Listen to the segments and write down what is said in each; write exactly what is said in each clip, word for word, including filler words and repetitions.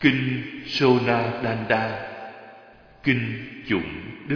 Kinh Sonadanda, Kinh Chủng Đức.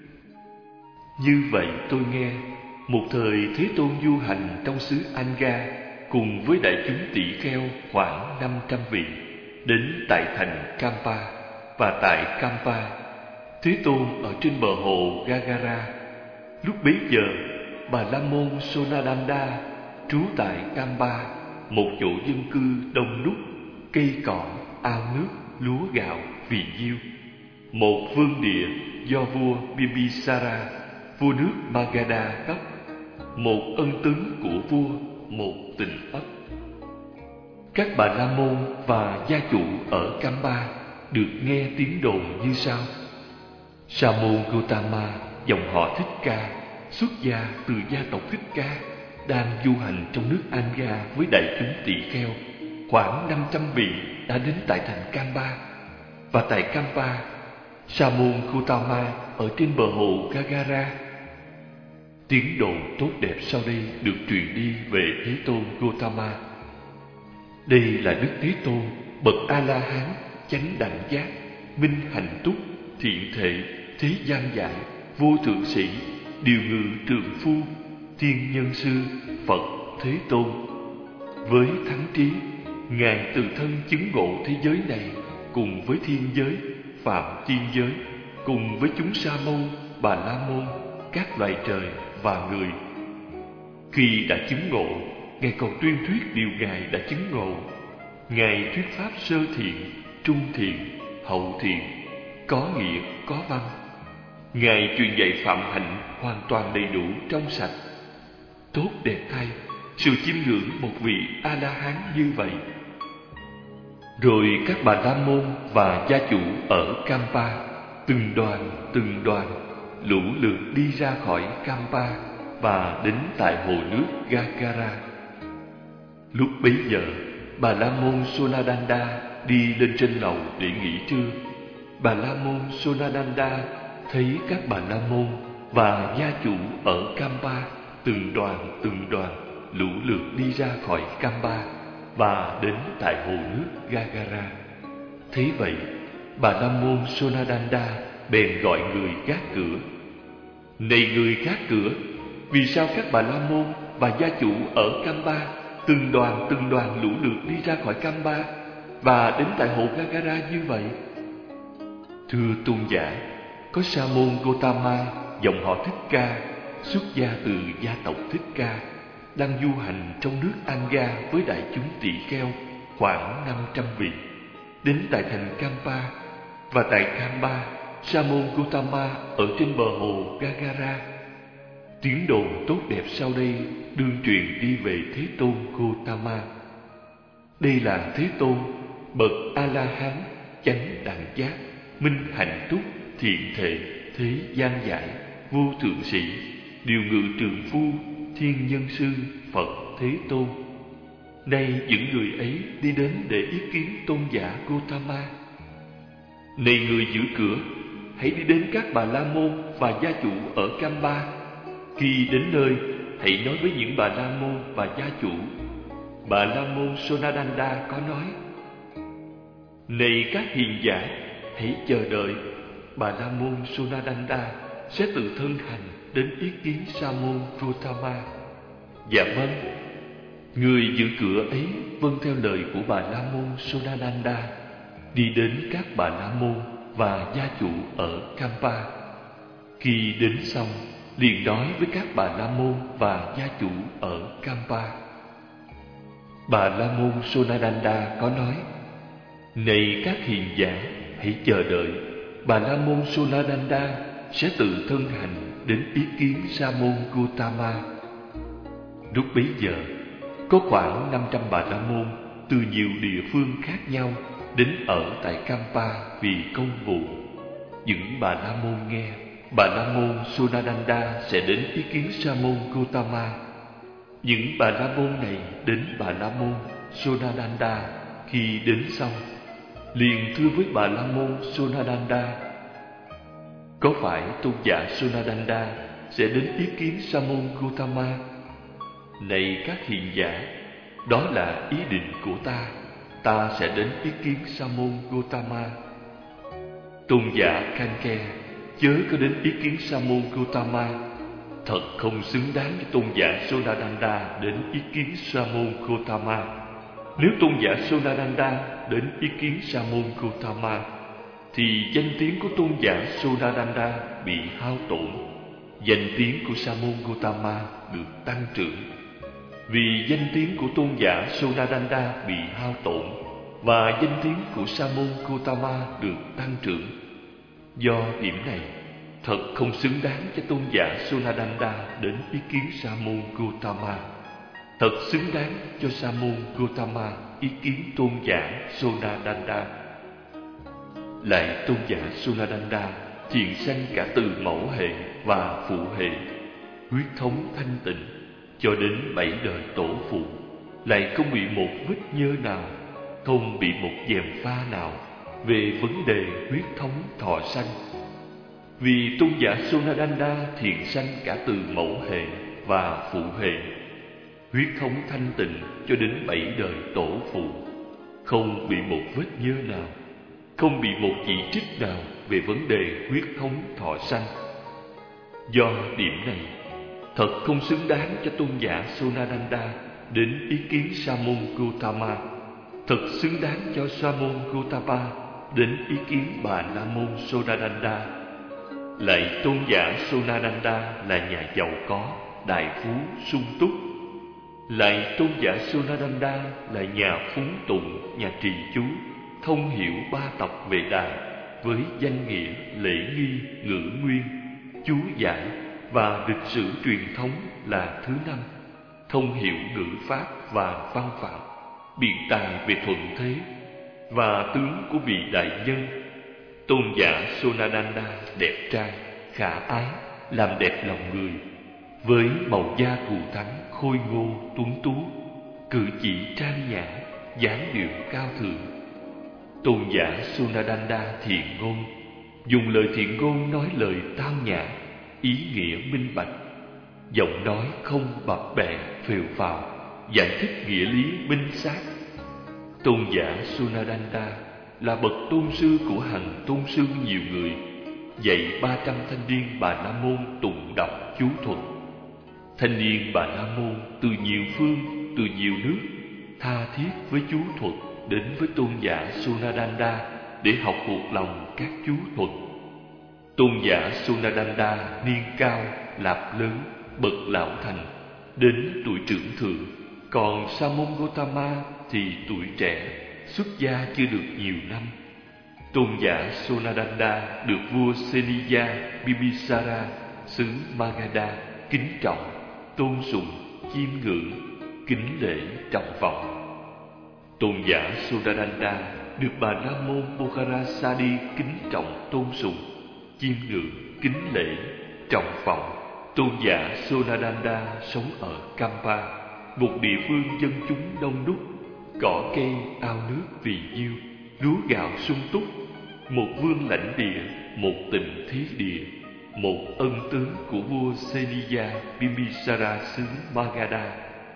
Như vậy tôi nghe, một thời Thế Tôn du hành trong xứ Anga cùng với đại chúng tỷ kheo khoảng năm trăm vị, đến tại thành Kampa. Và tại Kampa, Thế Tôn ở trên bờ hồ Gagara. Lúc bấy giờ, Bà La Môn Sonadanda trú tại Kampa, một chỗ dân cư đông đúc, cây cỏ, ao nước, lúa gạo, vị diêu, một vương địa do vua Bimbisara, vua nước Magadha cấp, một ân tướng của vua, một tỉnh ấp. Các Bà La Môn và gia chủ ở Kampa được nghe tiếng đồn như sau: Sa môn Gotama, dòng họ Thích Ca, xuất gia từ gia tộc Thích Ca, đang du hành trong nước Anga với đại chúng tỷ kheo khoảng năm trăm vị, đã đến tại thành Kampa. Và tại Kampa, Sa môn Gotama ở trên bờ hồ Gagara. Tiếng đồn tốt đẹp sau đây được truyền đi về Thế Tôn Gotama. Đây là Đức Thế Tôn, bậc A-la-hán, chánh đẳng giác, minh hạnh túc, thiện thể, thế gian giải, vô thượng sĩ, điều ngự trượng phu, thiên nhân sư, Phật Thế Tôn. Với thắng trí, Ngài từ thân chứng ngộ thế giới này cùng với thiên giới, phạm thiên giới, cùng với chúng Sa môn, Bà La môn, các loài trời và người. Khi đã chứng ngộ, Ngài còn tuyên thuyết điều Ngài đã chứng ngộ. Ngài thuyết pháp sơ thiện, trung thiện, hậu thiện, có nghĩa, có văn. Ngài truyền dạy phạm hạnh hoàn toàn đầy đủ trong sạch. Tốt đẹp thay, sự chiêm ngưỡng một vị A-la-hán như vậy. Rồi các Bà La môn và gia chủ ở Kampa, từng đoàn từng đoàn lũ lượt đi ra khỏi Kampa và đến tại hồ nước Gagara. Lúc bấy giờ, Bà La môn Sonadanda đi lên trên lầu để nghỉ trưa. Bà La môn Sonadanda thấy các Bà La môn và gia chủ ở Kampa từng đoàn từng đoàn lũ lượt đi ra khỏi Kampa và đến tại hồ nước Gagara. Thế vậy, Bà La môn Sonadanda bèn gọi người gác cửa: Này người gác cửa, vì sao các Bà La môn và gia chủ ở Kampa từng đoàn từng đoàn lũ lượt đi ra khỏi Kampa và đến tại hồ Gagara như vậy? Thưa tôn giả, có Sa môn Gotama, dòng họ Thích Ca, xuất gia từ gia tộc Thích Ca, đang du hành trong nước Anga với đại chúng tỷ kheo khoảng năm trăm vị, đến tại thành Kampa. Và tại Kampa, Sa môn Gotama ở trên bờ hồ Gagara. Tiếng đồn tốt đẹp sau đây đương truyền đi về Thế Tôn Gotama. Đây là Thế Tôn, bậc A-la-hán, chánh đẳng giác, minh hạnh túc, thiện thể, thế gian giải, vô thượng sĩ, điều ngự trượng phu, thiên nhân sư, Phật Thế Tôn. Nay những người ấy đi đến để ý kiến tôn giả Gotama. Này người giữ cửa, hãy đi đến các Bà La môn và gia chủ ở Kampa. Khi đến nơi, hãy nói với những Bà La môn và gia chủ. Bà La môn Sonadanda có nói: Này các hiền giả, hãy chờ đợi. Bà La môn Sonadanda sẽ tự thân hành đến ý kiến Sa môn Gotama. Dạ vâng. Người giữ cửa ấy vâng theo lời của Bà La môn Sonadanda, đi đến các Bà La môn và gia chủ ở Kampa. Khi đến xong, liền nói với các Bà La môn và gia chủ ở Kampa. Bà La môn Sonadanda có nói: Này các hiền giả, hãy chờ đợi. Bà La môn Sonadanda sẽ tự thân hành đến ý kiến Sa môn Gotama. Lúc bấy giờ, có khoảng năm trăm Bà La môn từ nhiều địa phương khác nhau đến ở tại Kampa vì công vụ. Những Bà La môn nghe Bà La môn Sonadanda sẽ đến ý kiến Sa môn Gotama. Những Bà La môn này đến Bà La môn Sonadanda. Khi đến xong, liền thưa với Bà La môn Sonadanda: Có phải tôn giả Sonadanda sẽ đến ý kiến Sa môn Gotama? Này các hiền giả, đó là ý định của ta. ta sẽ đến ý kiến Sa môn Gotama. Tôn giả Kanke chớ có đến ý kiến Sa môn Gotama. Thật không xứng đáng với tôn giả Sonadanda đến ý kiến Sa môn Gotama. Nếu tôn giả Sonadanda đến ý kiến Sa môn Gotama, thì danh tiếng của tôn giả Sonadanda bị hao tổn, danh tiếng của Sa môn Gotama được tăng trưởng. Vì danh tiếng của tôn giả Sonadanda bị hao tổn và danh tiếng của Sa môn Gotama được tăng trưởng. Do điểm này, thật không xứng đáng cho tôn giả Sonadanda đến ý kiến Sa môn Gotama. Thật xứng đáng cho Sa môn Gotama ý kiến tôn giả Sonadanda. Lại tôn giả Sonadanda thiện sanh cả từ mẫu hệ và phụ hệ, huyết thống thanh tịnh cho đến bảy đời tổ phụ, lại không bị một vết nhơ nào, không bị một gièm pha nào về vấn đề huyết thống thọ sanh. Vì tôn giả Sonadanda thiện sanh cả từ mẫu hệ và phụ hệ, huyết thống thanh tịnh cho đến bảy đời tổ phụ, không bị một vết nhơ nào, không bị một chỉ trích nào về vấn đề huyết thống thọ sanh. Do điểm này, thật không xứng đáng cho tôn giả Sonadanda đến ý kiến Sa môn Gotama. Thật xứng đáng cho Sa môn Gotama đến ý kiến Bà La môn Sonadanda. Lại tôn giả Sonadanda là nhà giàu có, đại phú, sung túc. Lại tôn giả Sonadanda là nhà phúng tụng, nhà trì chú, thông hiểu ba tập về Đà với danh nghĩa, lễ nghi, ngữ nguyên, chú giải và lịch sử truyền thống là thứ năm, thông hiểu ngữ pháp và văn phạm, biện tài về thuận thế và tướng của vị đại nhân. Tôn giả Sonadanda đẹp trai, khả ái, làm đẹp lòng người, với màu da cù thắng, khôi ngô, tuấn tú, cử chỉ trang nhã, dáng điệu cao thượng. Tôn giả Sonadanda thiện ngôn, dùng lời thiện ngôn nói lời tao nhã, ý nghĩa minh bạch, giọng nói không bập bẹ phều phào, giải thích nghĩa lý minh xác. Tôn giả Sonadanda là bậc tôn sư của hàng tôn sư nhiều người, dạy ba trăm thanh niên Bà La môn tụng đọc chú thuật. Thanh niên Bà La môn từ nhiều phương, từ nhiều nước, tha thiết với chú thuật đến với tôn giả Sonadanda để học thuộc lòng các chú thuật. Tôn giả Sonadanda niên cao, lạp lớn, bậc lão thành, đến tuổi trưởng thượng, còn Sa môn Gotama thì tuổi trẻ, xuất gia chưa được nhiều năm. Tôn giả Sonadanda được vua Seniya Bimbisara xứ Magadha kính trọng, tôn sùng, chiêm ngưỡng, kính lễ trọng vọng. Tôn giả Sonadanda được Bà La môn Bokharasadi kính trọng, tôn sùng, chiêm ngưỡng, kính lễ trọng vọng. Tôn giả Sonadanda sống ở Kampa, một địa phương dân chúng đông đúc, cỏ cây, ao nước vì nhiêu, lúa gạo sung túc, một vương lãnh địa, một tịnh thí địa, một ân tướng của vua Seniya Bimbisara xứ Magadha.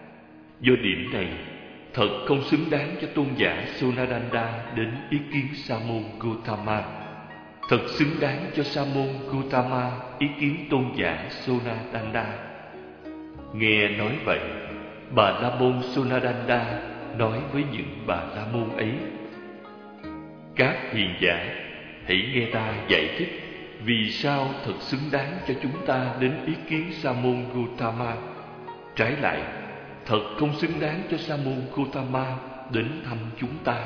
Do điểm này, thật không xứng đáng cho tôn giả Sonadanda đến ý kiến Sa môn Gotama. Thật xứng đáng cho Sa môn Gotama ý kiến tôn giả Sonadanda. Nghe nói vậy, Bà La môn Sonadanda nói với những Bà La môn ấy: các hiền giả, hãy nghe ta giải thích vì sao thật xứng đáng cho chúng ta đến ý kiến Sa môn Gotama. Trái lại, thật không xứng đáng cho Sa môn Gotama đến thăm chúng ta.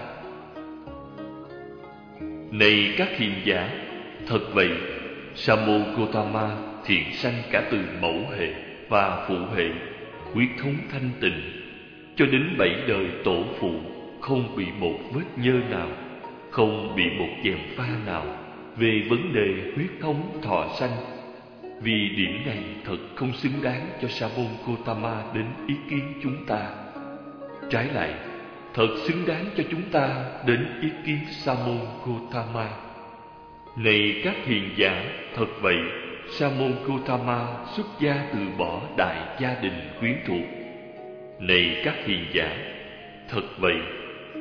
Này các hiền giả, thật vậy, Sa môn Gotama thiện sanh cả từ mẫu hệ và phụ hệ, huyết thống thanh tịnh, cho đến bảy đời tổ phụ, không bị một vết nhơ nào, không bị một gièm pha nào về vấn đề huyết thống thọ sanh. Vì điểm này thật không xứng đáng cho Sa môn Gotama đến ý kiến chúng ta. Trái lại, thật xứng đáng cho chúng ta đến ý kiến Sa môn Gotama. Này các hiền giả, thật vậy, Sa môn Gotama xuất gia từ bỏ đại gia đình quyến thuộc. Này các hiền giả, thật vậy,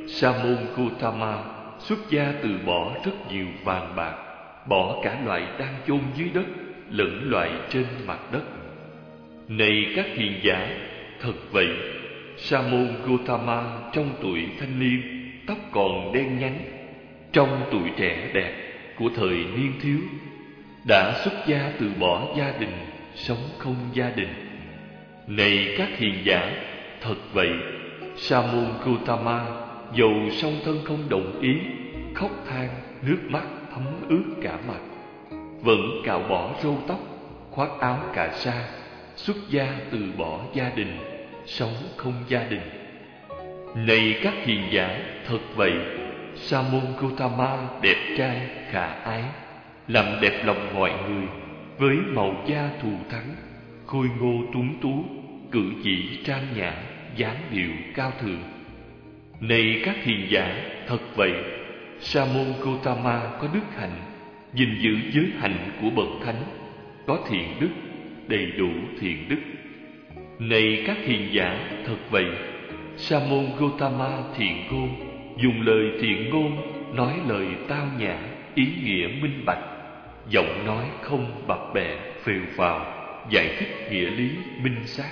Sa môn Gotama xuất gia từ bỏ rất nhiều vàng bạc, bỏ cả loại đang chôn dưới đất lẫn loại trên mặt đất. Này các hiền giả, thật vậy, Sa môn Gotama trong tuổi thanh niên tóc còn đen nhánh, trong tuổi trẻ đẹp của thời niên thiếu đã xuất gia từ bỏ gia đình, sống không gia đình. Này các hiền giả, thật vậy, Sa môn Gotama dầu song thân không đồng ý, khóc than, nước mắt thấm ướt cả mặt, vẫn cạo bỏ râu tóc, khoác áo cà sa, xuất gia từ bỏ gia đình, sống không gia đình. Này các hiền giả, thật vậy, Sa môn Gotama đẹp trai, khả ái, làm đẹp lòng mọi người, với màu da thù thắng, khôi ngô tuấn tú, cử chỉ trang nhã, dáng điệu cao thượng. Này các hiền giả, thật vậy, Sa môn Gotama có đức hạnh, gìn giữ giới hạnh của bậc thánh, có thiện đức, đầy đủ thiện đức. Này các hiền giả, thật vậy, Sa môn Gotama thiện ngôn, dùng lời thiện ngôn, nói lời tao nhã, ý nghĩa minh bạch, giọng nói không bập bẹ phèo phào, giải thích nghĩa lý minh xác.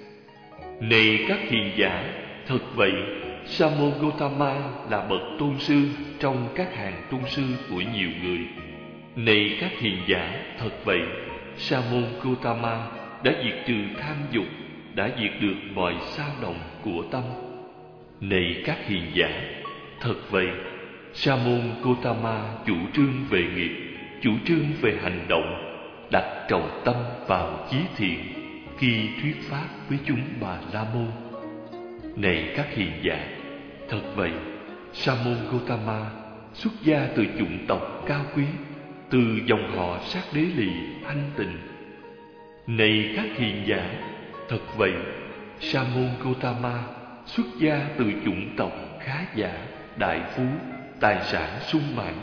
Này các hiền giả, thật vậy, Sa môn Gotama là bậc tôn sư trong các hàng tôn sư của nhiều người. Này các hiền giả, thật vậy, Sa môn Gotama đã diệt trừ tham dục, đã diệt được mọi xao động của tâm. Này các hiền giả, thật vậy, Sa môn Gotama chủ trương về nghiệp, chủ trương về hành động, đặt trọng tâm vào chí thiện khi thuyết pháp với chúng Bà La Môn. Này các hiền giả, thật vậy, Sa môn Gotama xuất gia từ chủng tộc cao quý, từ dòng họ sát đế lì thanh tịnh. Này các hiền giả, thật vậy, Sa môn Gotama xuất gia từ chủng tộc khá giả, đại phú, tài sản sung mãn.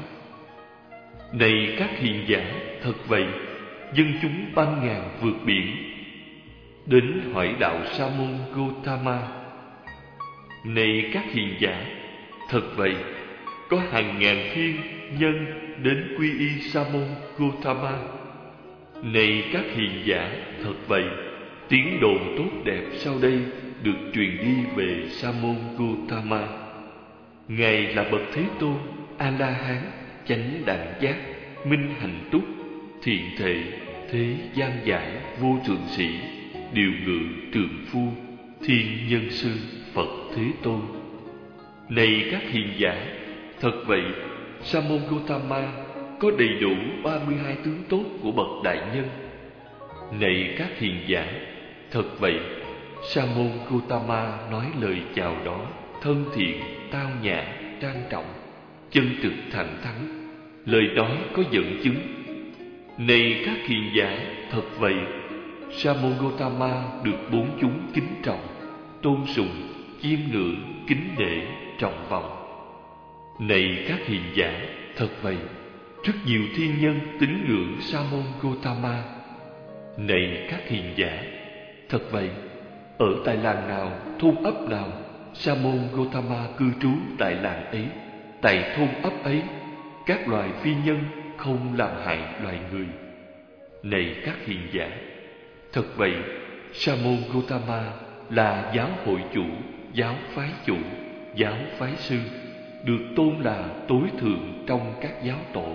Này các hiền giả, thật vậy, dân chúng băng ngàn vượt biển đến hỏi đạo Sa môn Gotama. Này các hiền giả, thật vậy, có hàng ngàn thiên nhân đến quy y Sa môn Gotama. Này các hiền giả, thật vậy, tiếng đồn tốt đẹp sau đây được truyền đi về Sa môn Gotama. Ngài là bậc Thế Tôn, A La Hán, chánh đẳng giác, minh hạnh túc, thiện thệ, thế gian giải, vô thượng sĩ, điều ngự trượng phu, thiên nhân sư, Phật Thế Tôn. Này các hiền giả, thật vậy, Sa môn Gotama có đầy đủ ba mươi hai tướng tốt của bậc đại nhân. Này các hiền giả, thật vậy, Sa môn Gotama nói lời chào đón thân thiện, tao nhã, trang trọng, chân thực thẳng thắn, lời nói có dẫn chứng. Này các hiền giả, thật vậy, Sa môn Gotama được bốn chúng kính trọng, tôn sùng, chiêm ngưỡng, kính nể, trọng vọng. Này các hiền giả, thật vậy, rất nhiều thiên nhân tín ngưỡng Sa môn Gotama. Này các hiền giả, thật vậy, ở tại làng nào, thôn ấp nào, Sa môn Gotama cư trú tại làng ấy, tại thôn ấp ấy, các loài phi nhân không làm hại loài người. Này các hiền giả, thật vậy, Sa môn Gotama là giáo hội chủ, giáo phái chủ, giáo phái sư, được tôn là tối thượng trong các giáo tổ.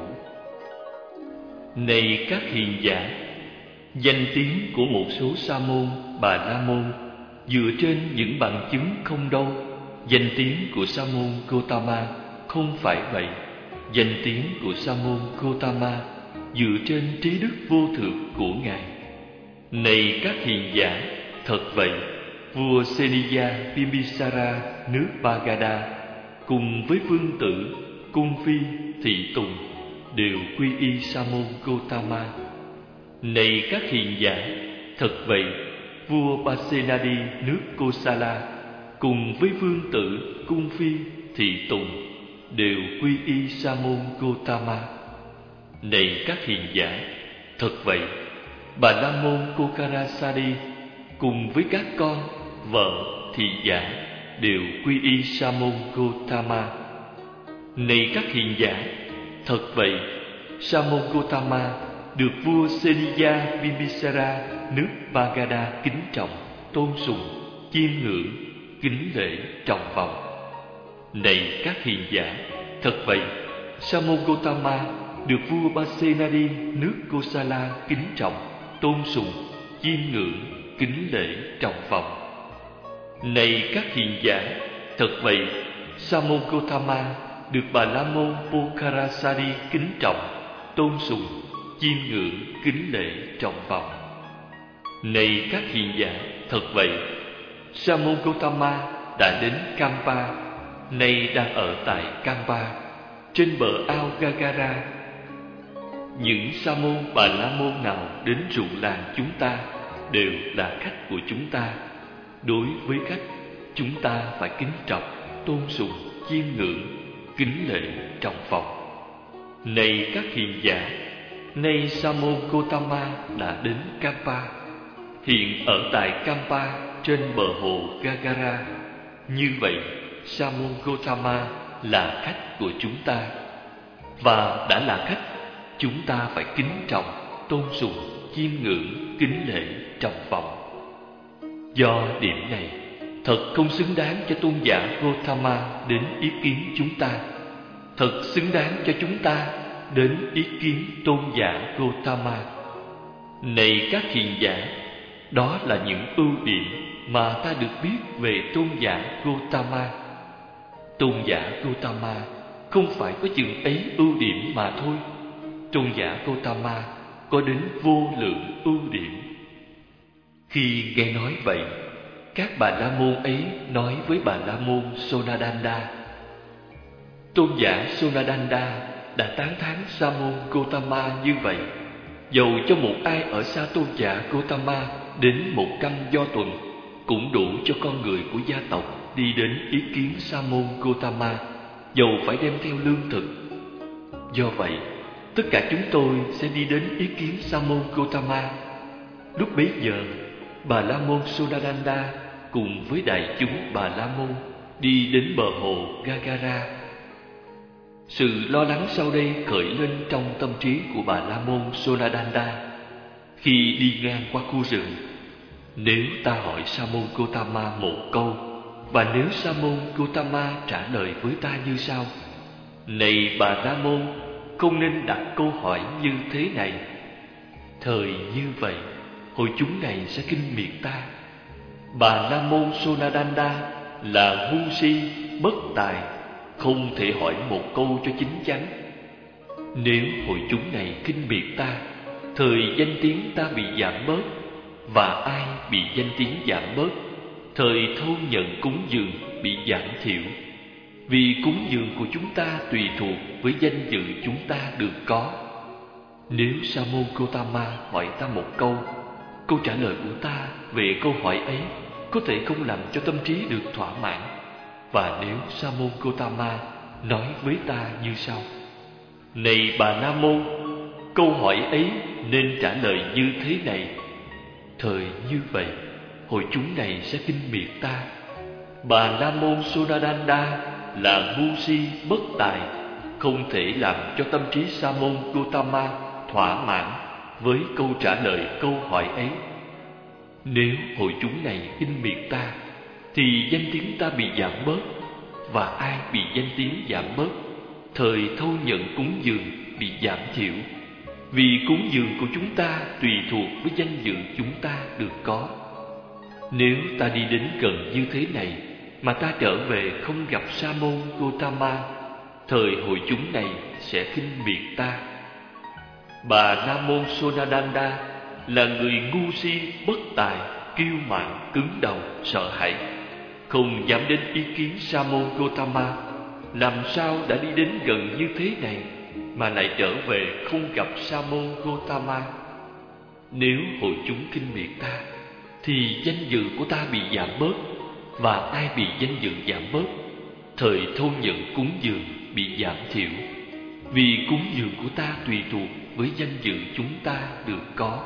Này các hiền giả, danh tiếng của một số sa môn, bà la môn dựa trên những bằng chứng không đâu. Danh tiếng của sa môn Gotama không phải vậy. Danh tiếng của sa môn Gotama dựa trên trí đức vô thượng của ngài. Này các hiền giả, thật vậy, vua Seniya Bimbisara nước Magadha cùng với vương tử, cung phi, thị tùng đều quy y sa môn Gotama. Này các hiền giả, thật vậy, vua Pasenadi nước Kosala cùng với vương tử, cung phi, thị tùng đều quy y sa môn Gotama. Này các hiền giả, thật vậy, bà la môn Kokarasadi cùng với các con, vợ, thị giả đều quy y Sa môn Gotama. Này các hiền giả, thật vậy, Sa môn Gotama được vua Seniya Bimbisara nước Magadha kính trọng, tôn sùng, chiêm ngưỡng, kính lễ trọng vọng. Này các hiền giả, thật vậy, Sa môn Gotama được vua Pasenadi nước Kosala kính trọng, tôn sùng, chiêm ngưỡng, kính lễ trọng vọng. Này các hiền giả, thật vậy, Sa môn Gotama được Bà La Môn Pokharasari kính trọng, tôn sùng, chiêm ngưỡng, kính lễ trọng vọng. Này các hiền giả, thật vậy, Sa môn Gotama đã đến Kampa, nay đang ở tại Kampa, trên bờ ao Gagara. Những sa môn Bà La Môn nào đến ruộng làng chúng ta đều là khách của chúng ta. Đối với khách, chúng ta phải kính trọng, tôn sùng, chiêm ngưỡng, kính lễ trọng vọng. Này các hiền giả, nay Sa môn Gotama đã đến Kampa, hiện ở tại Kampa trên bờ hồ Gagara. Như vậy, Sa môn Gotama là khách của chúng ta, và đã là khách, chúng ta phải kính trọng, tôn sùng, chiêm ngưỡng, kính lễ trọng vọng. Do điểm này, thật không xứng đáng cho tôn giả Gotama đến ý kiến chúng ta. Thật xứng đáng cho chúng ta đến ý kiến tôn giả Gotama. Này các hiền giả, đó là những ưu điểm mà ta được biết về tôn giả Gotama. Tôn giả Gotama không phải có chừng ấy ưu điểm mà thôi. Tôn giả Gotama có đến vô lượng ưu điểm. Khi nghe nói vậy, các Bà La Môn ấy nói với Bà La Môn Sonadanda. Tôn giả Sonadanda đã tán thán Sa môn Gotama như vậy. Dầu cho một ai ở xa tôn giả Gotama đến một canh do tuần, cũng đủ cho con người của gia tộc đi đến ý kiến Sa môn Gotama, dầu phải đem theo lương thực. Do vậy, tất cả chúng tôi sẽ đi đến ý kiến Sa môn Gotama. Lúc bấy giờ, Bà La Môn Sonadanda cùng với đại chúng Bà La Môn đi đến bờ hồ Gagara. Sự lo lắng sau đây khởi lên trong tâm trí của Bà La Môn Sonadanda khi đi ngang qua khu rừng. Nếu ta hỏi Sa môn Gotama một câu, và nếu Sa môn Gotama trả lời với ta như sau: Này Bà La Môn, không nên đặt câu hỏi như thế này. Thời như vậy, hội chúng này sẽ kinh miệt ta. Bà La Môn Sonadanda là ngu si, bất tài, không thể hỏi một câu cho chín chắn. Nếu hội chúng này kinh miệt ta, thời danh tiếng ta bị giảm bớt, và ai bị danh tiếng giảm bớt, thời thâu nhận cúng dường bị giảm thiểu. Vì cúng dường của chúng ta tùy thuộc với danh dự chúng ta được có. Nếu Sa môn Gotama hỏi ta một câu, câu trả lời của ta về câu hỏi ấy có thể không làm cho tâm trí được thỏa mãn. Và nếu Sa môn Gotama nói với ta như sau: Này Bà La Môn, câu hỏi ấy nên trả lời như thế này. Thời như vậy, hội chúng này sẽ kinh miệt ta. Bà La Môn Sonadanda là ngu si, bất tài, không thể làm cho tâm trí Sa môn Gotama thỏa mãn với câu trả lời câu hỏi ấy. Nếu hội chúng này kinh miệt ta, thì danh tiếng ta bị giảm bớt, và ai bị danh tiếng giảm bớt, thời thâu nhận cúng dường bị giảm thiểu. Vì cúng dường của chúng ta tùy thuộc với danh dự chúng ta được có. Nếu ta đi đến gần như thế này mà ta trở về không gặp Sa môn Gotama, thời hội chúng này sẽ khinh miệt ta. Bà La Môn Sonadanda là người ngu si, bất tài, kiêu mạn, cứng đầu, sợ hãi, không dám đến ý kiến Sa môn Gotama. Làm sao đã đi đến gần như thế này mà lại trở về không gặp Sa môn Gotama? Nếu hội chúng khinh miệt ta, thì danh dự của ta bị giảm bớt, và ai bị danh dự giảm bớt, thời thâu nhận cúng dường bị giảm thiểu. Vì cúng dường của ta tùy thuộc với danh dự chúng ta được có.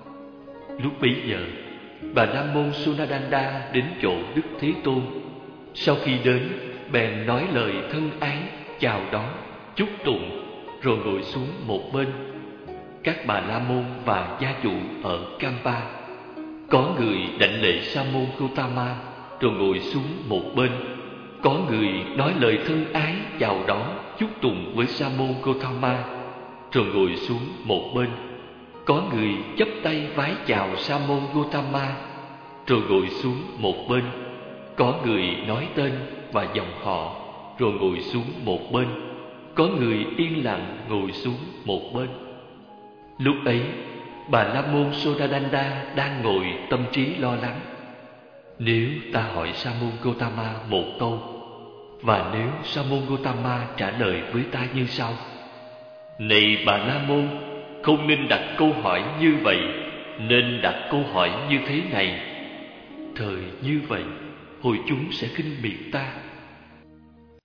Lúc bấy giờ, Bà La Môn Sonadanda đến chỗ Đức Thế Tôn. Sau khi đến, bèn nói lời thân ái, chào đón, chúc tụng, rồi ngồi xuống một bên. Các bà la môn và gia chủ ở Kampa, có người đảnh lễ Sa môn Gotama, rồi ngồi xuống một bên. Có người nói lời thân ái, chào đón, chúc tụng với Sa môn Gotama, rồi ngồi xuống một bên. Có người chắp tay vái chào Sa môn Gotama, rồi ngồi xuống một bên. Có người nói tên và dòng họ, rồi ngồi xuống một bên. Có người yên lặng ngồi xuống một bên. Lúc ấy, bà la môn Sodadanda đang ngồi tâm trí lo lắng. Nếu ta hỏi Sa môn Gotama một câu, và nếu Sa môn Gotama trả lời với ta như sau: Này bà la môn, không nên đặt câu hỏi như vậy, nên đặt câu hỏi như thế này. Thời như vậy, hội chúng sẽ khinh miệt ta.